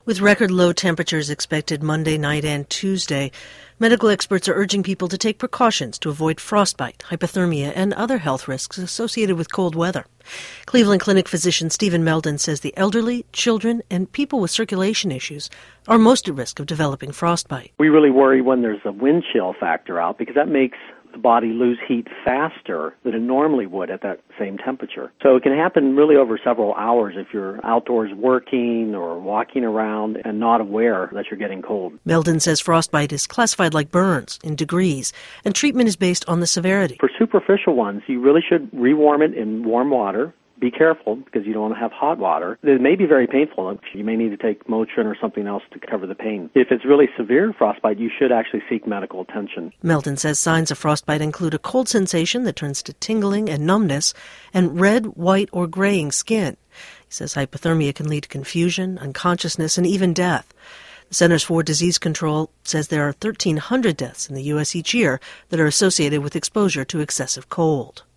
With record low temperatures expected Monday night and Tuesday, medical experts are urging people to take precautions to avoid frostbite, hypothermia, and other health risks associated with cold weather. Cleveland Clinic physician Stephen Meldon says the elderly, children, and people with circulation issues are most at risk of developing frostbite. We really worry when there's a wind chill factor out because that makes the body lose heat faster than it normally would at that same temperature. So it can happen really over several hours if you're outdoors working or walking around and not aware that you're getting cold. Meldon says frostbite is classified like burns in degrees, and treatment is based on the severity. For superficial ones, you really should rewarm it in warm water. Be careful because you don't want to have hot water. It may be very painful. You may need to take Motrin or something else to cover the pain. If it's really severe frostbite, you should actually seek medical attention. Meldon says signs of frostbite include a cold sensation that turns to tingling and numbness and red, white, or graying skin. He says hypothermia can lead to confusion, unconsciousness, and even death. The Centers for Disease Control says there are 1,300 deaths in the U.S. each year that are associated with exposure to excessive cold.